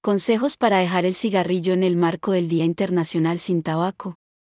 Consejos para dejar el cigarrillo en el marco del Día Internacional sin Tabaco.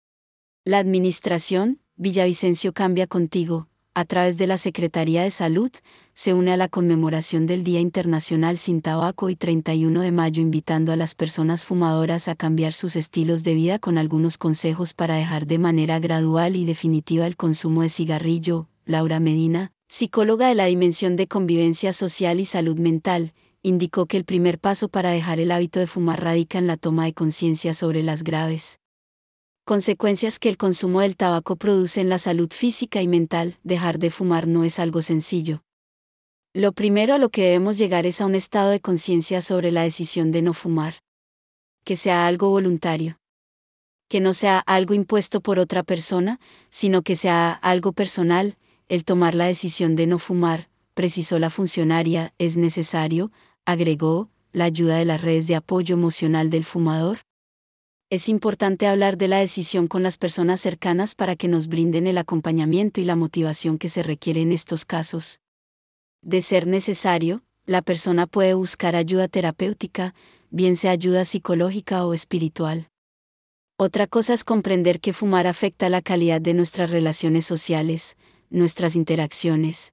La Administración, Villavicencio Cambia Contigo, a través de la Secretaría de Salud, se une a la conmemoración del Día Internacional sin Tabaco y 31 de mayo invitando a las personas fumadoras a cambiar sus estilos de vida con algunos consejos para dejar de manera gradual y definitiva el consumo de cigarrillo. Laura Medina, psicóloga de la Dimensión de Convivencia Social y Salud Mental, indicó que el primer paso para dejar el hábito de fumar radica en la toma de conciencia sobre las graves consecuencias que el consumo del tabaco produce en la salud física y mental. Dejar de fumar no es algo sencillo. Lo primero a lo que debemos llegar es a un estado de conciencia sobre la decisión de no fumar. Que sea algo voluntario. Que no sea algo impuesto por otra persona, sino que sea algo personal. El tomar la decisión de no fumar, precisó la funcionaria, es necesario, agregó, la ayuda de las redes de apoyo emocional del fumador. Es importante hablar de la decisión con las personas cercanas para que nos brinden el acompañamiento y la motivación que se requiere en estos casos. De ser necesario, la persona puede buscar ayuda terapéutica, bien sea ayuda psicológica o espiritual. Otra cosa es comprender que fumar afecta la calidad de nuestras relaciones sociales, nuestras interacciones.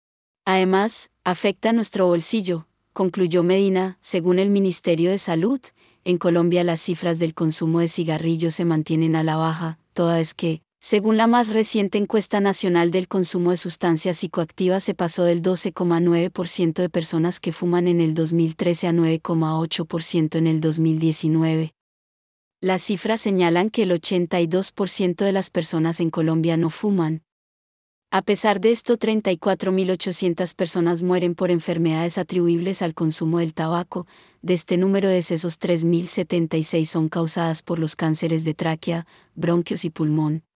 Además, afecta nuestro bolsillo, concluyó Medina. Según el Ministerio de Salud, en Colombia las cifras del consumo de cigarrillos se mantienen a la baja, toda vez que, según la más reciente encuesta nacional del consumo de sustancias psicoactivas se pasó del 12,9% de personas que fuman en el 2013 a 9,8% en el 2019. Las cifras señalan que el 82% de las personas en Colombia no fuman. A pesar de esto, 34.800 personas mueren por enfermedades atribuibles al consumo del tabaco. De este número de decesos, 3.076 son causadas por los cánceres de tráquea, bronquios y pulmón.